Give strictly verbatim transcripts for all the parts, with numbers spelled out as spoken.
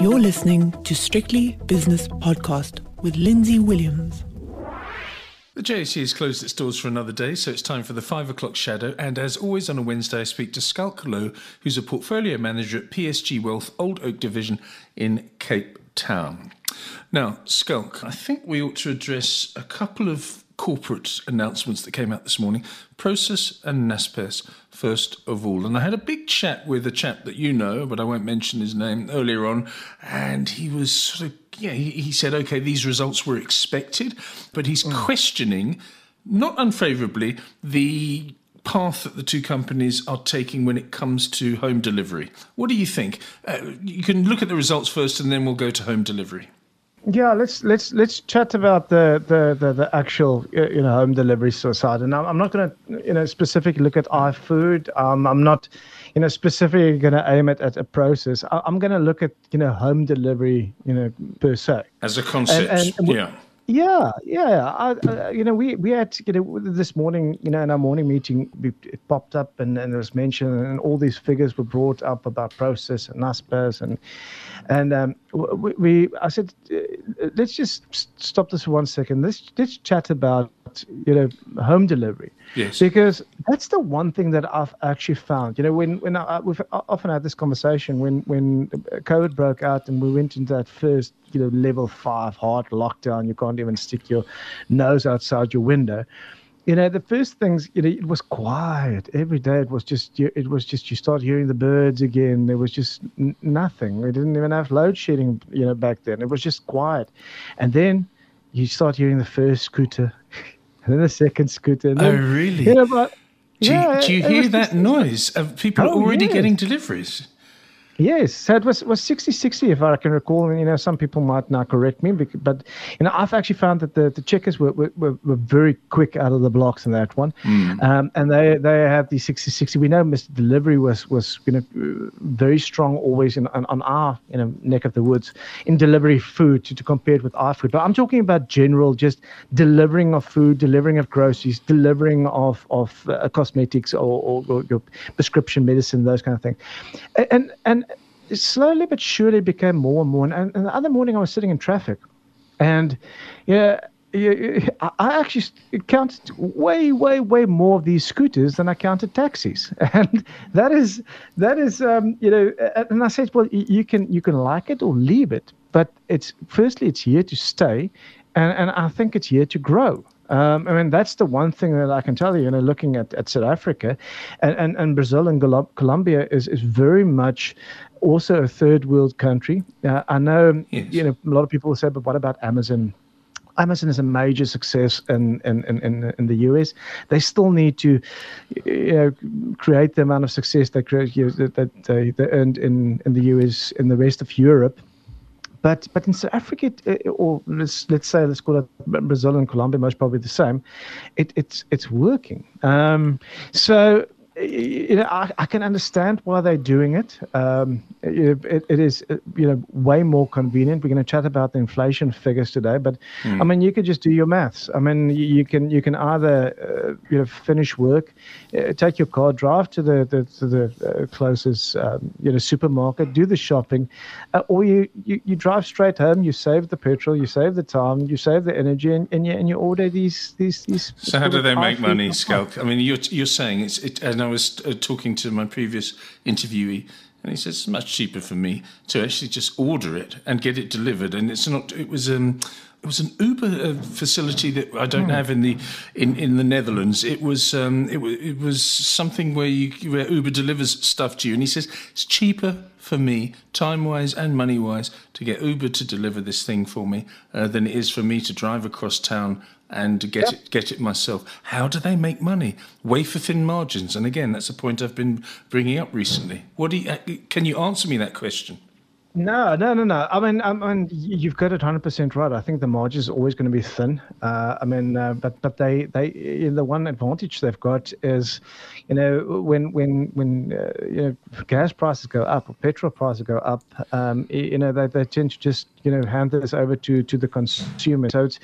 You're listening to Strictly Business Podcast with Lindsay Williams. The J S E has closed its doors for another day, so it's time for the five o'clock shadow. And as always on a Wednesday, I speak to Schalk Lowe, who's a portfolio manager at P S G Wealth Old Oak Division in Cape Town. Now, Schalk, I think we ought to address a couple of corporate announcements that came out this morning. Prosus and Naspers, first of all. And I had a big chat with a chap that you know, but I won't mention his name, earlier on, and he was sort of, yeah, he, he said, okay, these results were expected, but he's mm. questioning, not unfavourably, the path that the two companies are taking when it comes to home delivery. What do you think? Uh, you can look at the results first and then we'll go to home delivery. Yeah, let's let's let's chat about the the the, the actual you know home delivery side. And I'm not going to you know specifically look at iFood. Um, I'm not you know specifically going to aim at at a Prosus. I, I'm going to look at you know home delivery you know per se as a concept. And, and yeah. Yeah, yeah. I, uh, you know, we, we had, you know, this morning, you know, in our morning meeting, we, it popped up and, and it was mentioned, and all these figures were brought up about Prosus and Naspers, and and um, we, we, I said, uh, let's just stop this for one second. Let's let's chat about, you know, home delivery. Yes. Because that's the one thing that I've actually found. You know, when when I, we've often had this conversation when when COVID broke out and we went into that first, you know, level five hard lockdown. You can't even stick your nose outside your window. You know, the first things, you know, it was quiet every day. It was just, it was just, you start hearing the birds again. There was just n- nothing. We didn't even have load shedding, you know, back then. It was just quiet. And then you start hearing the first scooter, and then the second scooter. And then, oh, really? You know, but, do you, yeah, do you hear that just, noise of people oh, already yes. getting deliveries? Yes, so it was, was sixty sixty, if I can recall. And, you know, some people might now correct me, but, you know, I've actually found that the, the checkers were, were, were very quick out of the blocks in that one. Mm. Um, and they they have the sixty sixty. We know Mister Delivery was, was you know, very strong always in, on, on our, you know, neck of the woods in delivery food to, to compare it with iFood. But I'm talking about general, just delivering of food, delivering of groceries, delivering of, of uh, cosmetics or, or, or your prescription medicine, those kind of things. And, and, slowly but surely became more and more. And, and the other morning I was sitting in traffic, and yeah, yeah, I actually counted way, way, way more of these scooters than I counted taxis. And that is, that is, um, you know, and I said, well, you can, you can like it or leave it, but it's, firstly, it's here to stay. And, and I think it's here to grow. Um, I mean, that's the one thing that I can tell you, you know, looking at, at South Africa and, and, and Brazil and Colombia is, is very much also a third world country. Uh, I know, yes. you know, a lot of people will say, but what about Amazon? Amazon is a major success in, in, in, in the U S. They still need to you know, create the amount of success they, create, you know, that, that they, they earned in, in the U S, in the rest of Europe. But but in South Africa, it, or let's let's say let's call it Brazil and Colombia, most probably the same. It it's it's working. Um, so you know I, I can understand why they're doing it. Um, it, it is you know way more convenient. We're going to chat about the inflation figures today, but mm. I mean you could just do your maths. I mean you, you can you can either uh, you know finish work, uh, take your car, drive to the the to the uh, closest um, you know supermarket, do the shopping, uh, or you, you you drive straight home. You save the petrol, you save the time, you save the energy, and, and you and you order these these these. So how do they make money, Schalk? I mean you're you're saying it's it. And I was uh, talking to my previous interviewee. And he says it's much cheaper for me to actually just order it and get it delivered. And it's not. It was um, it was an Uber uh, facility that I don't mm. have in the in, in the Netherlands. It was um, it was it was something where you where Uber delivers stuff to you. And he says it's cheaper for me, time wise and money wise, to get Uber to deliver this thing for me uh, than it is for me to drive across town and get yep. it get it myself. How do they make money? Wafer thin margins. And again, that's a point I've been bringing up recently. What do you, can you answer me that question? No, no, no, no. I mean, I mean, you've got it one hundred percent right. I think the margin is always going to be thin. Uh, I mean, uh, but but they they the one advantage they've got is, you know, when when when uh, you know gas prices go up or petrol prices go up, um, you know, they they tend to just you know hand this over to to the consumer. So it's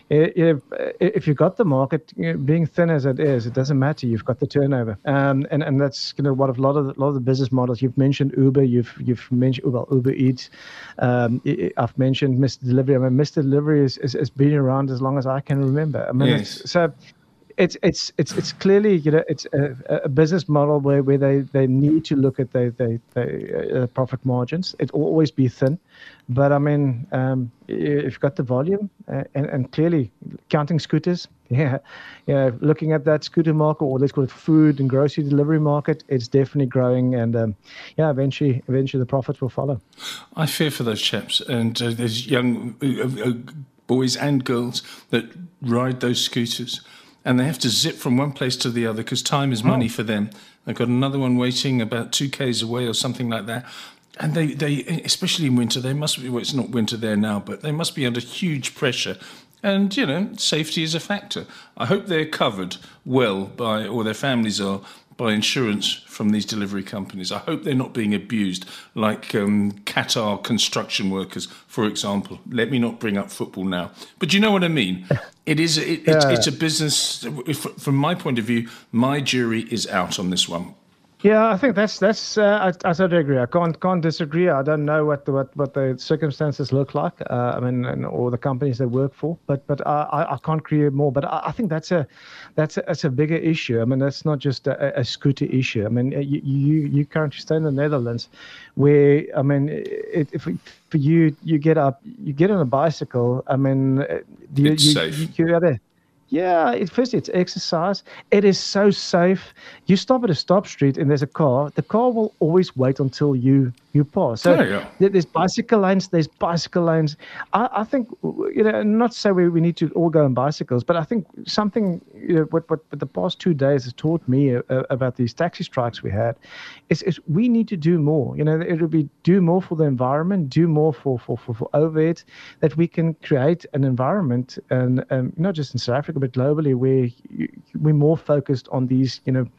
if, if you've got the market, you know, being thin as it is, it doesn't matter. You've got the turnover, um, and and that's you know what a lot of the, a lot of the business models. You've mentioned Uber. You've you've mentioned well Uber Eats. Um, I've mentioned Mister Delivery. I mean, Mister Delivery is, is has been around as long as I can remember. I mean, yes. it's, so. It's it's it's it's clearly you know it's a, a business model where, where they, they need to look at their they, they, uh, profit margins. It will always be thin, but I mean um, if you've got the volume uh, and and clearly counting scooters, yeah, yeah, looking at that scooter market, or let's call it food and grocery delivery market, it's definitely growing, and um, yeah, eventually eventually the profits will follow. I fear for those chaps and uh, those young uh, uh, boys and girls that ride those scooters. And they have to zip from one place to the other because time is money oh. for them. They've got another one waiting about two k's away or something like that. And they, they, especially in winter, they must be, well, it's not winter there now, but they must be under huge pressure. And, you know, safety is a factor. I hope they're covered well by, or their families are, by insurance from these delivery companies. I hope they're not being abused like um, Qatar construction workers, for example. Let me not bring up football now. But you know what I mean? It is. It, it, yeah. It's a business. If, from my point of view, my jury is out on this one. Yeah, I think that's that's. Uh, I, I totally agree. I can't can't disagree. I don't know what the, what, what the circumstances look like. Uh, I mean, and, or the companies they work for. But but I, I can't agree more. But I, I think that's a that's a, that's a bigger issue. I mean, that's not just a, a scooter issue. I mean, you you, you currently stay in the Netherlands, where I mean, it, if for you you get up, you get on a bicycle. I mean, you, it's you, safe. You, you're there. Yeah, it, firstly, it's exercise. It is so safe. You stop at a stop street and there's a car. The car will always wait until you you pass. So there you go. There's bicycle lanes. There's bicycle lanes. I, I think, you know, not to say we, we need to all go on bicycles, but I think something, you know, what, what, what the past two days has taught me uh, about these taxi strikes we had is, is we need to do more. You know, it would be do more for the environment, do more for, for, for, for overhead, that we can create an environment, and um, not just in South Africa, but globally, where you, we're more focused on these, you know,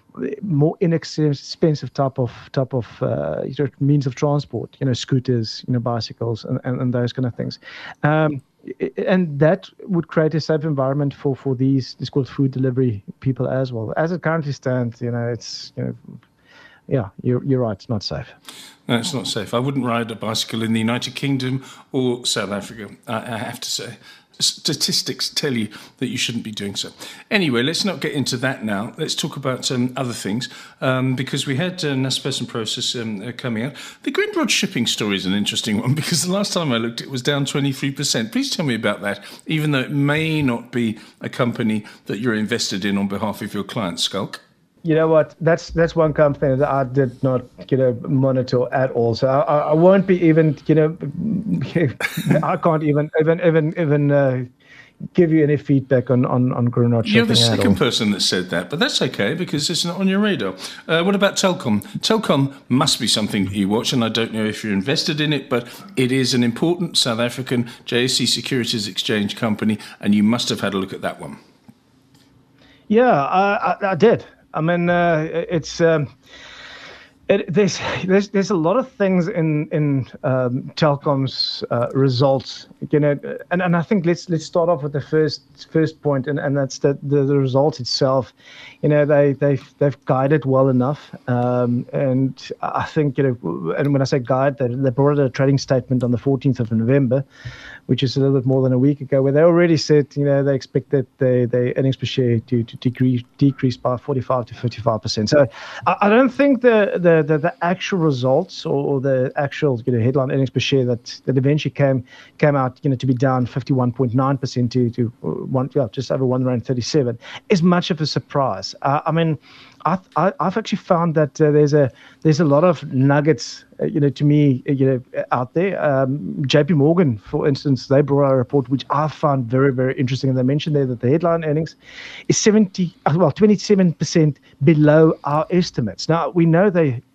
more inexpensive type of type of uh, means of transport, you know, scooters, you know, bicycles, and, and, and those kind of things, um, and that would create a safe environment for for these these called food delivery people as well. As it currently stands, you know, it's you know, yeah, you're you're right, it's not safe. No, it's not safe. I wouldn't ride a bicycle in the United Kingdom or South Africa, I, I have to say. Statistics tell you that you shouldn't be doing so. Anyway, let's not get into that now. Let's talk about um, other things, um, because we had uh, Naspers and Prosus um, uh, coming out. The Grindrod shipping story is an interesting one, because the last time I looked, it was down twenty-three percent. Please tell me about that, even though it may not be a company that you're invested in on behalf of your clients, Schalk. You know what? That's that's one company that I did not, you know, monitor at all. So I, I won't be even, you know, I can't even even even even uh, give you any feedback on on on Grindrod shipping. You're the second all. person that said that, but that's okay because it's not on your radar. Uh, what about Telkom? Telkom must be something that you watch, and I don't know if you're invested in it, but it is an important South African J S E Securities Exchange company, and you must have had a look at that one. Yeah, I, I, I did. I mean, uh, it's um, it, there's there's there's a lot of things in in um, Telkom's uh, results, you know, and, and I think let's let's start off with the first first point, and, and that's the, the the result itself. You know, they they've they've guided well enough, um, and I think, you know, and when I say guide, they they brought out a trading statement on the fourteenth of November, which is a little bit more than a week ago, where they already said, you know, they expect that they, they earnings per share to, to decrease decrease by forty-five to fifty-five percent. So I, I don't think the, the, the, the actual results or the actual, you know, headline earnings per share that, that eventually came came out, you know, to be down fifty-one point nine percent to to one, yeah, just over one rand thirty-seven is much of a surprise. Uh, I mean, I, I, I've actually found that uh, there's a there's a lot of nuggets, uh, you know, to me, uh, you know, out there. Um, J P Morgan, for instance, they brought out a report which I found very, very interesting, and they mentioned there that the headline earnings is seventy, well, twenty-seven percent below our estimates. Now we know they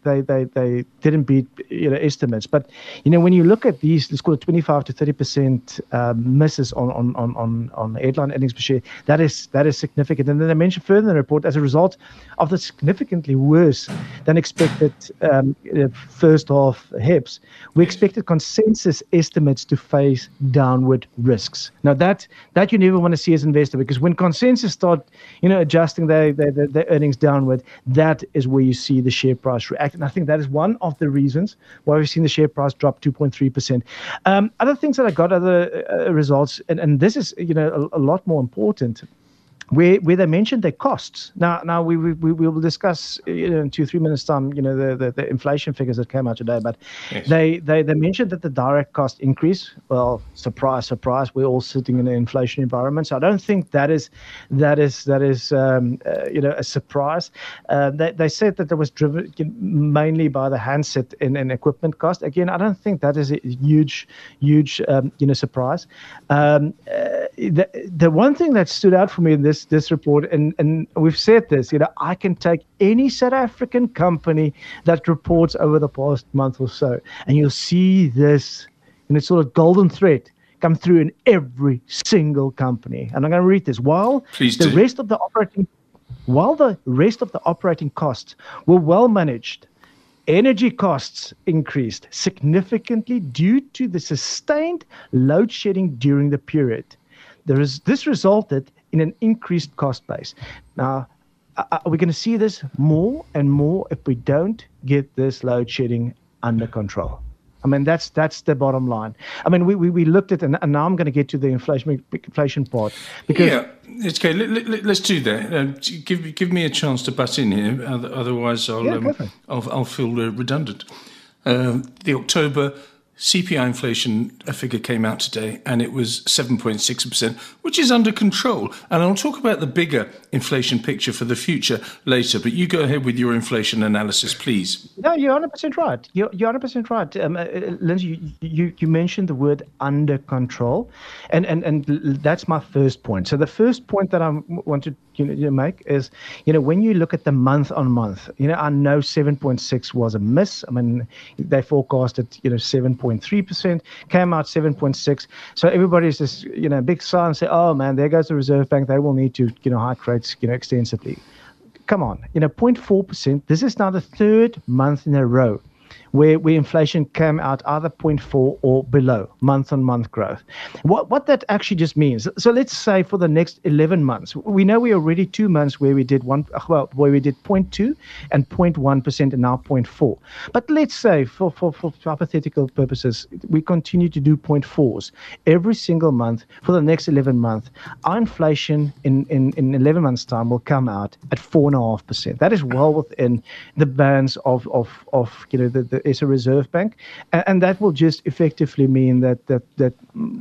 they they they didn't beat, you know, estimates. But you know, when you look at these, let's call it twenty-five to thirty percent um, misses on on on on on headline earnings per share. That is that is significant. And then they mentioned further in the report, as a result of the significantly worse than expected um, first half H E P S, we expected consensus estimates to face downward risks. Now that that you never want to see as an investor, because when consensus start, you know, adjusting their their, their, their earnings downward, that is where you see the share price react. And I think that is one of the reasons why we've seen the share price drop two point three percent. Um, other things that I got, other uh, results, and, and this is, you know, a, a lot more important, where where they mentioned their costs. Now, now we we we will discuss, you know, in two three minutes time, you know, the, the, the inflation figures that came out today. But yes. they, they they mentioned that the direct cost increase. Well, surprise, surprise, we're all sitting in an inflation environment. So I don't think that is that is that is um, uh, you know, a surprise. Uh, they they said that it was driven mainly by the handset and, and equipment cost. Again, I don't think that is a huge huge um, you know, surprise. Um, uh, the the one thing that stood out for me in this this report, and, and we've said this, you know, I can take any South African company that reports over the past month or so, and you'll see this, and it's sort of golden thread come through in every single company. And I'm going to read this. While Please the do. rest of the operating, while the rest of the operating costs were well managed, energy costs increased significantly due to the sustained load shedding during the period. There is this resulted in an increased cost base. Now, are we going to see this more and more if we don't get this load shedding under control? I mean, that's that's the bottom line. I mean, we we, we looked at, and, and now I'm going to get to the inflation inflation part. Because yeah, it's okay. Let, let, let's do that. Uh, give give me a chance to butt in here. Otherwise, I'll yeah, um, I'll, I'll feel uh, redundant. Uh, the October C P I inflation figure came out today, and it was seven point six percent, which is under control. And I'll talk about the bigger inflation picture for the future later, but you go ahead with your inflation analysis, please. No, you're one hundred percent right. You're, you're one hundred percent right. Um, uh, Lindsay, you, you, you mentioned the word under control, and, and, and that's my first point. So the first point that I want to you know, make is, you know, when you look at the month on month, you know, I know seven point six was a miss. I mean, they forecasted, you know, seven point three percent, came out seven point six. So everybody's just, you know, big sigh and say, oh man, there goes the Reserve Bank. They will need to, you know, hike rates, you know, extensively. Come on, you know, zero point four percent. This is now the third month in a row where, where inflation came out either zero point four or below month-on-month growth. What what that actually just means, so let's say for the next eleven months, we know we already two months where we did one, well, where we did zero point two and zero point one percent and now zero point four. But let's say for, for, for hypothetical purposes, we continue to do zero point fours every single month for the next eleven months. Our inflation in, in, in eleven months' time will come out at four point five percent. That is well within the bands of, of, of you know, the, the is a Reserve Bank, and, and that will just effectively mean that that that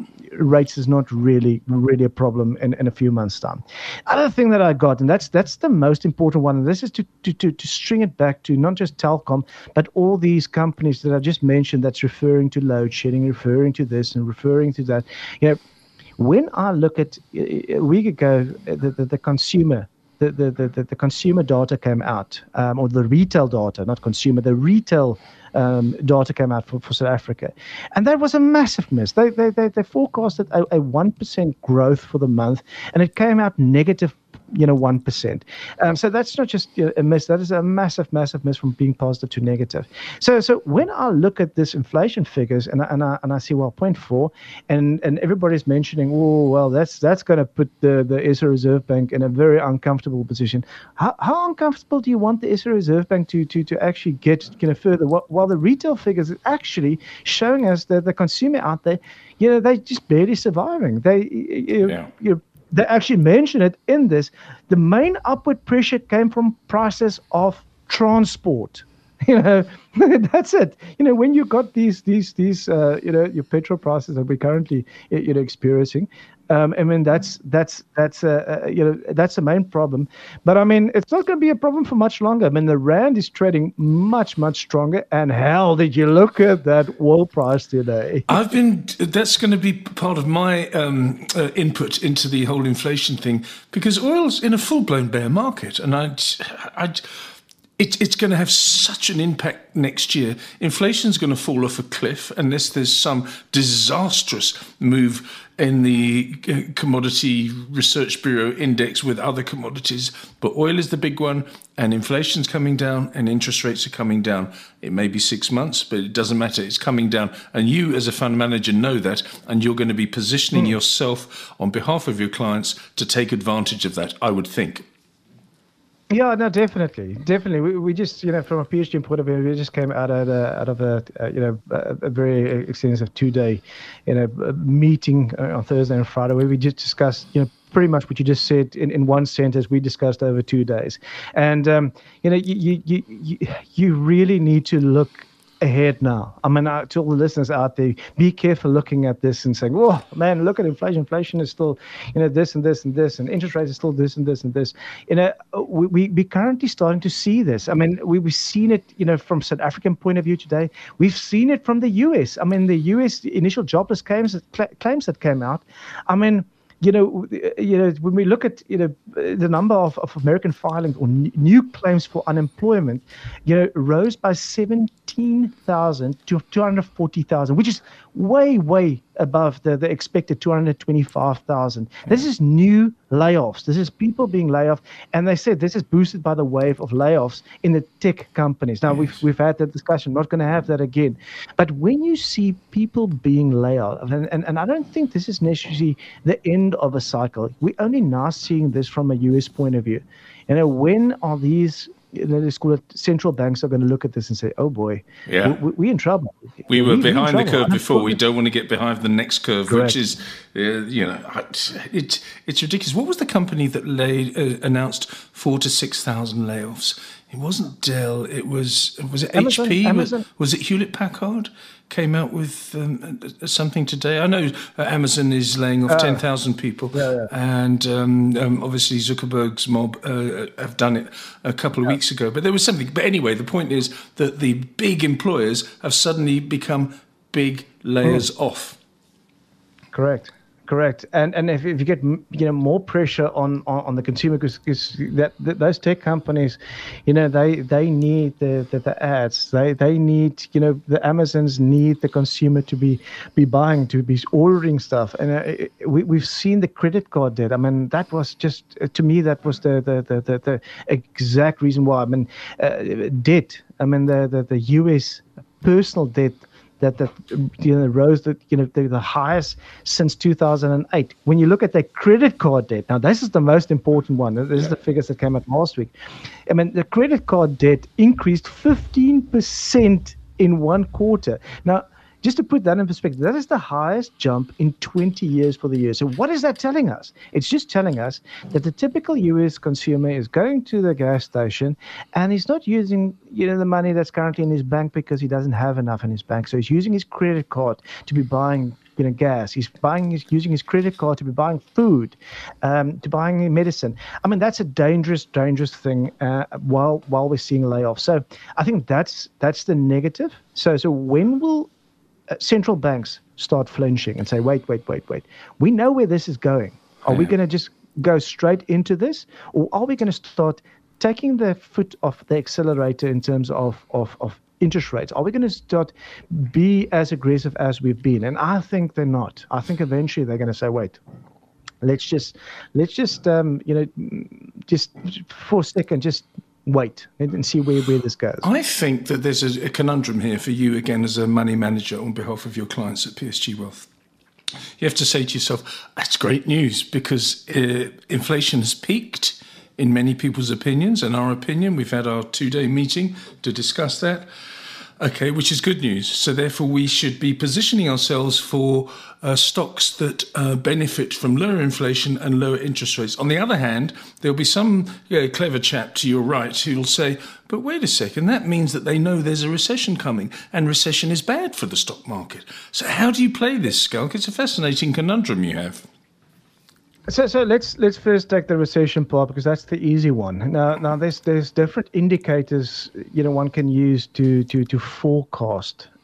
rates is not really really a problem in, in a few months' time. Other thing that I got, and that's that's the most important one, and this is to to to, to string it back to not just Telkom, but all these companies that I just mentioned. That's referring to load shedding, referring to this, and referring to that. You know, when I look at a week ago, the the, the consumer. The, the, the, the consumer data came out, um, or the retail data, not consumer, the retail um, data came out for, for South Africa. And that was a massive miss. They they they, they forecasted a, a one percent growth for the month, and it came out negative, you know, one percent. Um, so that's not just you know, a miss, that is a massive, massive miss from being positive to negative. So so when I look at this inflation figures and I, and I, and I see, well, zero point four, and, and everybody's mentioning, oh, well, that's that's going to put the, the S A Reserve Bank in a very uncomfortable position. How how uncomfortable do you want the S A Reserve Bank to to, to actually get you know, further? While the retail figures are actually showing us that the consumer out there, you know, they're just barely surviving. They, you, yeah. you They actually mention it in this. The main upward pressure came from prices of transport. You know, that's it. You know, when you got these, these, these, uh, you know, your petrol prices that we're currently, you know, experiencing. Um, I mean, that's that's that's uh, uh, you know that's the main problem. But I mean, it's not going to be a problem for much longer. I mean, the rand is trading much much stronger. And hell, did you look at that oil price today? I've been. That's going to be part of my um, uh, input into the whole inflation thing, because oil's in a full blown bear market, and I, I. It, it's going to have such an impact next year. Inflation's going to fall off a cliff unless there's some disastrous move in the Commodity Research Bureau index with other commodities. But oil is the big one, and inflation's coming down, and interest rates are coming down. It may be six months, but it doesn't matter. It's coming down. And you, as a fund manager, know that, and you're going to be positioning mm. yourself on behalf of your clients to take advantage of that, I would think. Yeah, no, definitely, definitely. We we just, you know, from a P S G point of view, we just came out of a, out of a, uh, you know, a, a very extensive two-day, you know, meeting on Thursday and Friday where we just discussed, you know, pretty much what you just said in, in one sentence. We discussed over two days, and um, you know, you you you you really need to look ahead now. I mean, uh, to all the listeners out there, be careful looking at this and saying, "Oh man, look at inflation. Inflation is still, you know, this and this and this, and interest rates are still this and this and this." You know, we we we currently starting to see this. I mean, we we've seen it, you know, from South African point of view today. We've seen it from the U S. I mean, the U S initial jobless claims claims that came out. I mean. You know, you know, when we look at, you know, the number of, of American filings or n- new claims for unemployment, you know, rose by seventeen thousand to two hundred forty thousand, which is way, way above the, the expected two hundred twenty-five thousand. This is new layoffs. This is people being laid off. And they said this is boosted by the wave of layoffs in the tech companies. Now, yes. we've we've had that discussion. Not going to have that again. But when you see people being laid off, and, and, and I don't think this is necessarily the end of a cycle. We're only now seeing this from a U S point of view. You know, when are these, you know, let's call it, central banks are going to look at this and say, "Oh boy, yeah, we, we're in trouble." We were we, behind the curve before. We don't want to get behind the next curve, Correct. which is, uh, you know, it's it's ridiculous. What was the company that laid, uh, announced four to six thousand layoffs? It wasn't Dell. It was was it Amazon, H P? Amazon. Was, was it Hewlett Packard? Came out with um, something today. I know uh, Amazon is laying off uh, ten thousand people, yeah, yeah. and um, um, obviously Zuckerberg's mob uh, have done it a couple of yeah. weeks ago. But there was something. But anyway, the point is that the big employers have suddenly become big layers mm. off. Correct. Correct, and and if, if you get, you know, more pressure on, on, on the consumer, because that, that those tech companies, you know, they they need the, the, the ads, they they need, you know, the Amazons need the consumer to be be buying, to be ordering stuff, and uh, we we've seen the credit card debt. I mean, that was just, to me, that was the the the, the, the exact reason why. I mean, uh, debt. I mean, the, the the U S personal debt. That, that you know, rose that, you know, the, the highest since two thousand eight. When you look at the credit card debt, now this is the most important one. This yeah. is the figures that came out last week. I mean, the credit card debt increased fifteen percent in one quarter. Now, just to put that in perspective, that is the highest jump in twenty years for the year. So what is that telling us? It's just telling us that the typical U S consumer is going to the gas station and he's not using, you know, the money that's currently in his bank because he doesn't have enough in his bank. So he's using his credit card to be buying, you know, gas. He's buying, he's using his credit card to be buying food, um, to buying medicine. I mean, that's a dangerous, dangerous thing uh, while while we're seeing layoffs. So I think that's that's the negative. So so when will central banks start flinching and say, wait, wait, wait, wait. We know where this is going. Are yeah. we going to just go straight into this? Or are we going to start taking the foot off the accelerator in terms of, of, of interest rates? Are we going to start be as aggressive as we've been? And I think they're not. I think eventually they're going to say, wait, let's just, let's just, um, you know, just for a second, just wait and see where, where this goes. I think that there's a, a conundrum here for you, again, as a money manager on behalf of your clients at P S G Wealth. You have to say to yourself, that's great news, because uh, inflation has peaked in many people's opinions and our opinion. We've had our two-day meeting to discuss that. Okay, which is good news. So therefore, we should be positioning ourselves for uh, stocks that uh, benefit from lower inflation and lower interest rates. On the other hand, there'll be some yeah, clever chap to your right who'll say, but wait a second, that means that they know there's a recession coming, and recession is bad for the stock market. So how do you play this, Schalk? It's a fascinating conundrum you have. So, so let's let's first take the recession part, because that's the easy one. Now, now there's there's different indicators, you know, one can use to to to forecast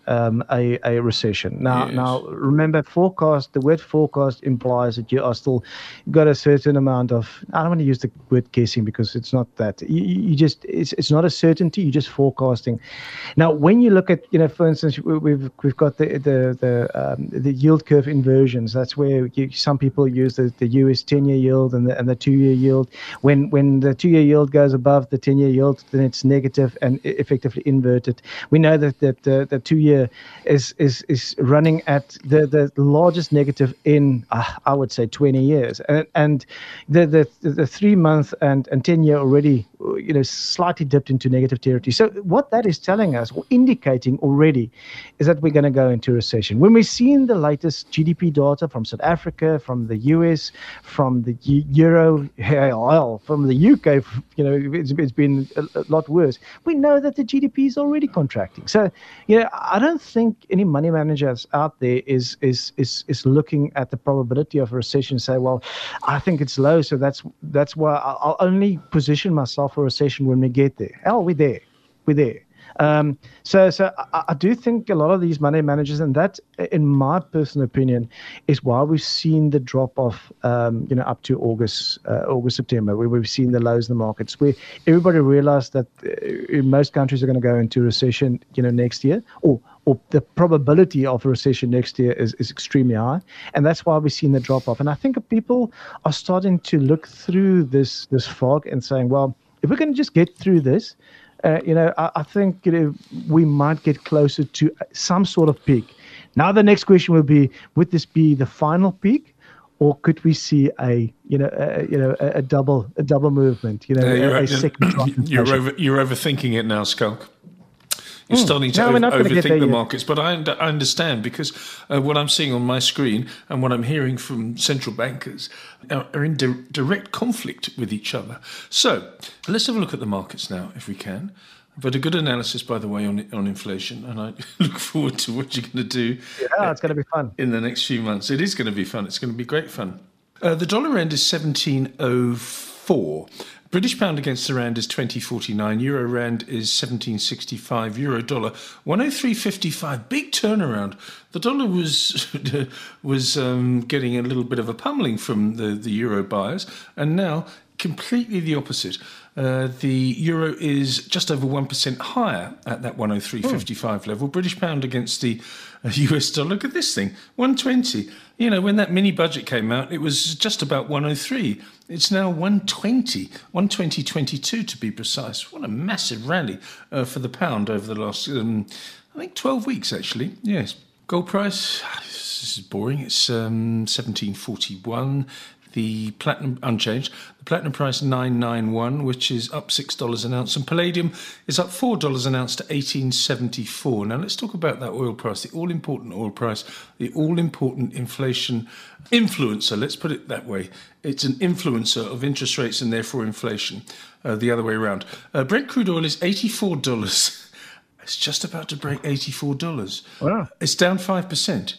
um, a, a recession. Now, Yes. now remember, forecast, the word forecast implies that you are still got a certain amount of, I don't want to use the word guessing because it's not that. You, you just, it's, it's not a certainty, you're just forecasting. Now, when you look at, you know, for instance, we- we've we've got the the the, um, the yield curve inversions. That's where you, some people use the, the U S ten-year yield and the and the two-year yield. When when the two-year yield goes above the ten-year yield, then it's negative and e- effectively inverted. We know that that the, the two-year is is is running at the, the largest negative in uh, I would say twenty years, and and the the the three-month and and ten-year already, you know, slightly dipped into negative territory. So what that is telling us, or indicating already, is that we're going to go into recession. When we've seen the latest G D P data from South Africa, from the U S, from the E- Euro, hell, from the U K, you know, it's, it's been a, a lot worse. We know that the G D P is already contracting. So, you know, I don't think any money managers out there is is is is looking at the probability of a recession and say, well, I think it's low, so that's that's why I'll I'll only position myself for a recession when we get there. Hell, we're there. We're there. Um, so, so I, I do think a lot of these money managers, and that, in my personal opinion, is why we've seen the drop off, um, you know, up to August, uh, August, September, where we've seen the lows in the markets, where everybody realized that uh, most countries are going to go into recession, you know, next year, or or the probability of a recession next year is, is extremely high, and that's why we've seen the drop off. And I think people are starting to look through this this fog and saying, well, if we're going to just get through this. Uh, you know, I, I think you know we might get closer to some sort of peak. Now, the next question will be: would this be the final peak, or could we see a you know a, you know a, a double a double movement? You know, No, a, you're, a second drop. in you're, inflation? over, you're overthinking it now, Skulk. You're starting to No, we're over, not gonna get overthink there the yet. markets, but I, und- I understand because uh, what I'm seeing on my screen and what I'm hearing from central bankers are, are in di- direct conflict with each other. So let's have a look at the markets now, if we can. But a good analysis, by the way, on on inflation, and I look forward to what you're going to do Yeah, it's going to be fun. in the next few months. It is going to be fun. It's going to be great fun. Uh, the dollar rand is seventeen oh four. British pound against the rand is twenty forty-nine. Euro rand is seventeen sixty-five. Euro dollar one oh three fifty-five. Big turnaround. The dollar was was um, getting a little bit of a pummeling from the, the euro buyers, and now completely the opposite. Uh, the euro is just over one percent higher at that one oh three fifty-five level. British pound against the uh, U S dollar. Look at this thing, one twenty. You know, when that mini budget came out, it was just about one oh three. It's now one twenty, one twenty twenty-two to be precise. What a massive rally uh, for the pound over the last, um, I think, twelve weeks, actually. Yes. Gold price, this is boring. It's um, seventeen forty-one. The platinum unchanged. The platinum price nine ninety-one, which is up six dollars an ounce, and palladium is up four dollars an ounce to eighteen seventy-four. Now let's talk about that oil price, the all-important oil price, the all-important inflation influencer. Let's put it that way. It's an influencer of interest rates and therefore inflation. Uh, the other way around. Uh, Brent crude oil is eighty-four dollars. It's just about to break eighty-four dollars. Wow. It's down five percent.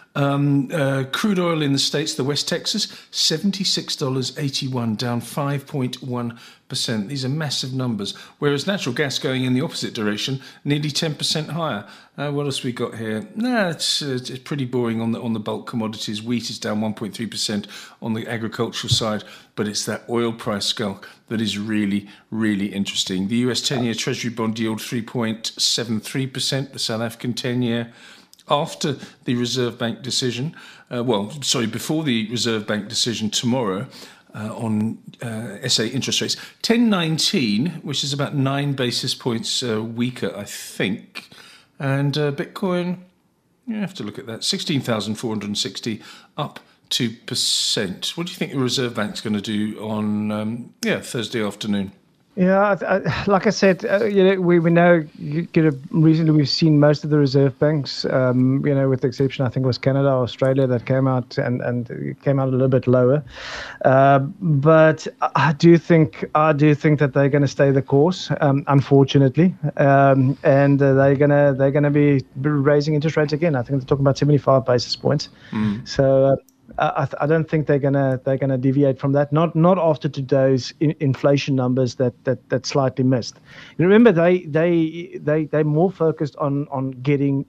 Um, uh, crude oil in the States, the West Texas, seventy-six dollars eighty-one, down five point one percent. These are massive numbers. Whereas natural gas going in the opposite direction, nearly ten percent higher. Uh, what else we got here? Nah, it's, uh, it's pretty boring on the on the bulk commodities. Wheat is down one point three percent on the agricultural side, but it's that oil price Skulk that is really, really interesting. The U S ten-year Treasury bond yield three point seven three percent, the South African ten-year. After the Reserve Bank decision, uh, well, sorry, before the Reserve Bank decision tomorrow uh, on uh, S A interest rates, ten nineteen, which is about nine basis points uh, weaker, I think. And uh, Bitcoin, you have to look at that, sixteen thousand four hundred sixty, up two percent. What do you think the Reserve Bank's going to do on, um, yeah, Thursday afternoon? Yeah, I, I, like I said, uh, you know, we, we know, you know, recently we've seen most of the reserve banks, um, you know, with the exception, I think it was Canada or Australia that came out and, and came out a little bit lower. Uh, but I do think, I do think that they're going to stay the course, um, unfortunately. Um, and uh, they're going to, they're going to be raising interest rates again. I think they're talking about seventy-five basis points. Mm. So, uh, I, I don't think they're gonna they're gonna deviate from that. Not not after today's in, inflation numbers that, that, that slightly missed. You remember they they they they're more focused on on getting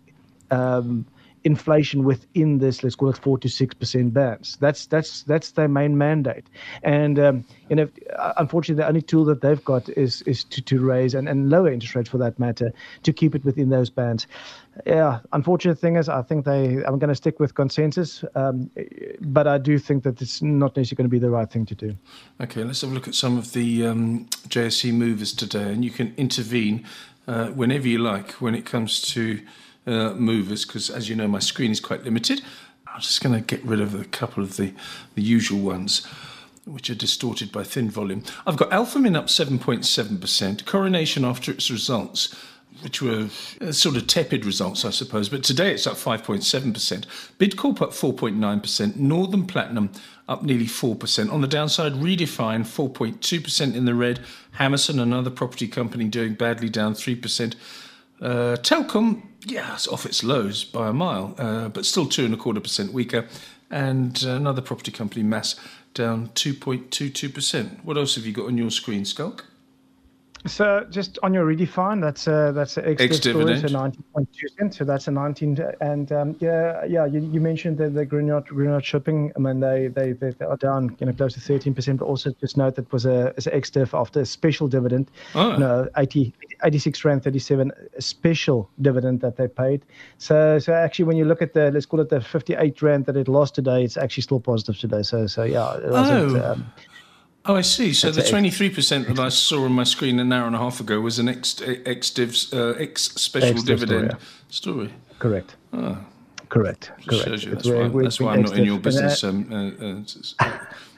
um, inflation within this, let's call it four to six percent bands. That's that's that's their main mandate. And um, you know, unfortunately, the only tool that they've got is is to, to raise and, and lower interest rates for that matter to keep it within those bands. Yeah, unfortunate thing is, I think they. I'm going to stick with consensus, um, but I do think that it's not necessarily going to be the right thing to do. Okay, let's have a look at some of the um, J S E movers today, and you can intervene uh, whenever you like when it comes to uh, movers, because as you know, my screen is quite limited. I'm just going to get rid of a couple of the, the usual ones, which are distorted by thin volume. I've got Alphamin up seven point seven percent, Coronation after its results, which were uh, sort of tepid results, I suppose. But today it's up five point seven percent. Bidcorp up four point nine percent. Northern Platinum up nearly four percent. On the downside, Redefine four point two percent in the red. Hammerson, another property company, doing badly, down three percent. Uh, Telkom, yeah, it's off its lows by a mile, uh, but still two and a quarter percent weaker. And uh, another property company, Mass, down two point two two percent. What else have you got on your screen, Skulk? So just on your Redefine, that's a that's an ex-dividend, so nineteen point two cents. So that's a nineteen, and um, yeah, yeah. You, you mentioned the the Greenyard Greenyard Shipping. I mean, they they they are down, you know, close to thirteen percent. But also just note that was a as an ex-div after a special dividend. Oh. You know, eighty, eighty-six rand thirty-seven special dividend that they paid. So so actually, when you look at the, let's call it the fifty-eight rand that it lost today, it's actually still positive today. So so yeah, it wasn't. Oh. Um, Oh, I see. So That's the twenty-three percent that I saw on my screen an hour and a half ago was an ex ex divs uh, ex special dividend story. story. Correct. Oh. Correct. Correct. Shows you. That's why, that's why I'm not in your business. Um, uh,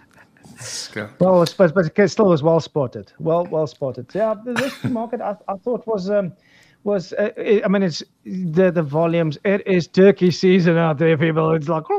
uh, well, I suppose, but it still was well spotted. Well, well spotted. Yeah, this market I, I thought was. Um, Was uh, it, I mean, it's the the volumes. It is turkey season out there, people. It's like,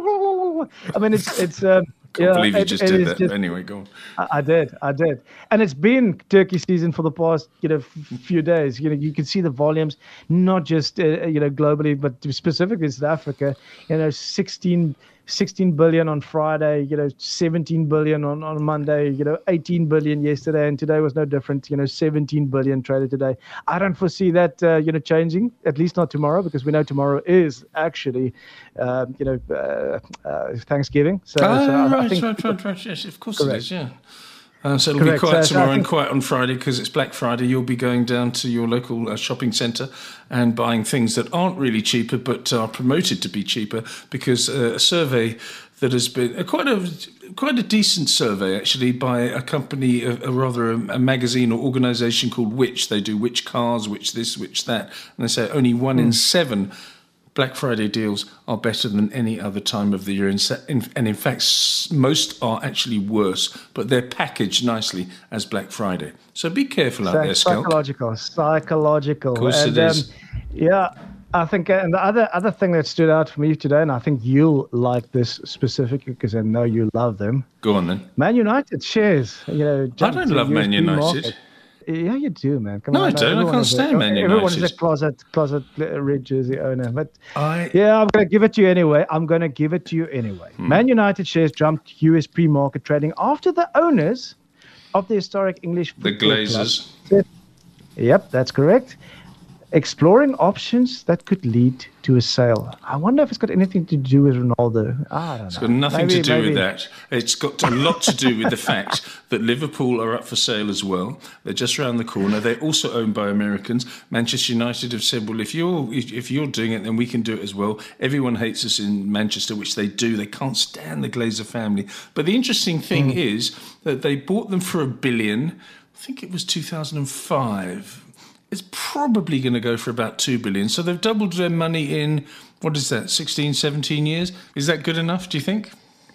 I mean, it's it's. Um, I can't yeah, believe you it, just it did that. Just, anyway, go on. I, I did, I did, and it's been turkey season for the past, you know, f- few days. You know, you can see the volumes, not just uh, you know globally, but specifically in South Africa. You know, sixteen. sixteen billion on Friday, you know, seventeen billion on, on Monday, you know, eighteen billion yesterday, and today was no different, you know, seventeen billion traded today. I don't foresee that, uh, you know, changing, at least not tomorrow, because we know tomorrow is actually, uh, you know, uh, uh, Thanksgiving. So, oh, so right, I, I think right, right, right, yes, of course correct. It is, yeah. Uh, so it'll Correct. be quiet so, tomorrow so and quiet on Friday because it's Black Friday. You'll be going down to your local uh, shopping centre and buying things that aren't really cheaper but are promoted to be cheaper because uh, a survey that has been uh, quite a quite a decent survey actually by a company, a, a rather a, a magazine or organisation called Which. They do which cars, which this, which that, and they say only one mm. in seven Black Friday deals are better than any other time of the year, and in fact, most are actually worse, but they're packaged nicely as Black Friday. So be careful out so there, Skelk. Psychological, psychological. Of course and, it is. Um, yeah, I think, uh, and the other other thing that stood out for me today, and I think you'll like this specifically because I know you love them. Go on then. Man United shares, you know. I don't love Man United. Market. Yeah, you do, man. Come no, on, I don't. I can't stand a, Man United. Everyone is a closet, closet red jersey owner. But I... yeah, I'm going to give it to you anyway. I'm going to give it to you anyway. Hmm. Man United shares jumped U S pre-market trading after the owners of the historic English the Glazers. Club. Yep, that's correct. Exploring options that could lead to a sale. I wonder if it's got anything to do with Ronaldo. I don't know. It's got nothing maybe, to do maybe. with that. It's got a lot to do with the fact that Liverpool are up for sale as well. They're just around the corner. They're also owned by Americans. Manchester United have said, well, if you're if you're doing it, then we can do it as well. Everyone hates us in Manchester, which they do. They can't stand the Glazer family. But the interesting thing mm. is that they bought them for a billion. I think it was two thousand five. It's probably going to go for about two billion. So they've doubled their money in, what is that, sixteen, seventeen years? Is that good enough, do you think?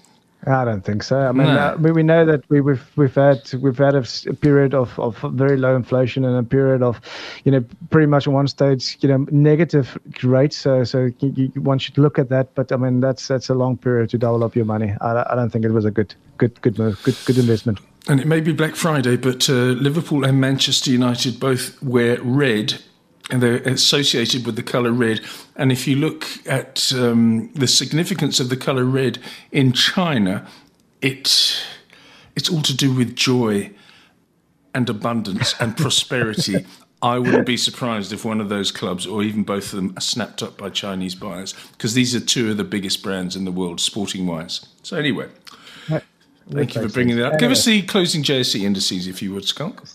I don't think so. I mean, no. uh, we, we know that we, we've we've had we've had a, a period of, of very low inflation and a period of, you know, pretty much at one stage, you know, negative rates. So so you, you, one should look at that. But I mean, that's that's a long period to double up your money. I, I don't think it was a good good good move, good good investment. And it may be Black Friday, but uh, Liverpool and Manchester United both wear red, and they're associated with the colour red. And if you look at um, the significance of the colour red in China, it it's all to do with joy and abundance and prosperity. I wouldn't be surprised if one of those clubs, or even both of them, are snapped up by Chinese buyers, because these are two of the biggest brands in the world, sporting-wise. So anyway, right. Thank you for bringing that up. Give us the closing J S E indices, if you would, Schalk.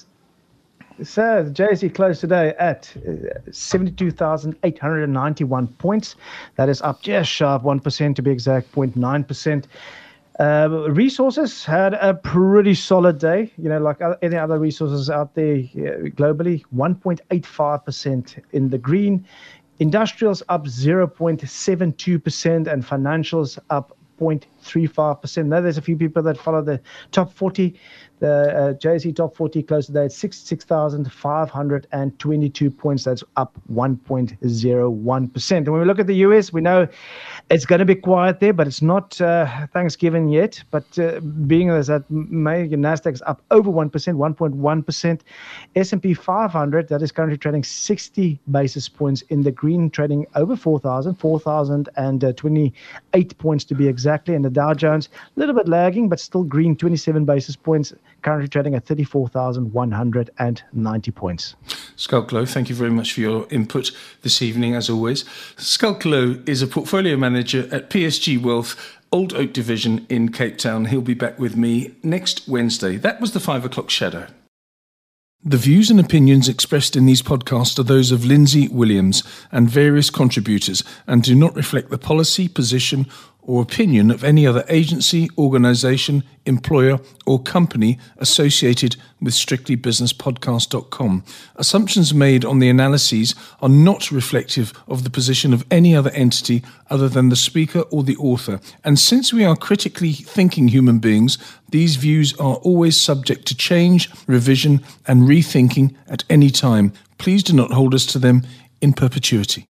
So the J S E closed today at seventy-two thousand eight hundred ninety-one points. That is up just shy of one percent, to be exact, zero point nine percent. Uh, resources had a pretty solid day, you know, like any other resources out there uh, globally, one point eight five percent in the green. Industrials up zero point seven two percent and financials up zero point three five percent. Now, there's a few people that follow the top forty. The uh, J S E top forty closed today at sixty-six thousand five hundred twenty-two points. That's up one point zero one percent. And when we look at the U S, we know it's going to be quiet there, but it's not uh, Thanksgiving yet. But uh, being as that May, NASDAQ's up over one percent, one point one percent. S and P five hundred, that is currently trading sixty basis points in the green, trading over four thousand, four thousand twenty-eight points to be exactly. And the Dow Jones, a little bit lagging, but still green, twenty-seven basis points, currently trading at thirty-four thousand one hundred ninety points. Schalk Louw, thank you very much for your input this evening, as always. Schalk Louw is a portfolio manager at P S G Wealth, Old Oak Division in Cape Town. He'll be back with me next Wednesday. That was the five o'clock shadow. The views and opinions expressed in these podcasts are those of Lindsay Williams and various contributors and do not reflect the policy, position, or opinion of any other agency, organisation, employer, or company associated with strictly business podcast dot com. Assumptions made on the analyses are not reflective of the position of any other entity other than the speaker or the author. And since we are critically thinking human beings, these views are always subject to change, revision, and rethinking at any time. Please do not hold us to them in perpetuity.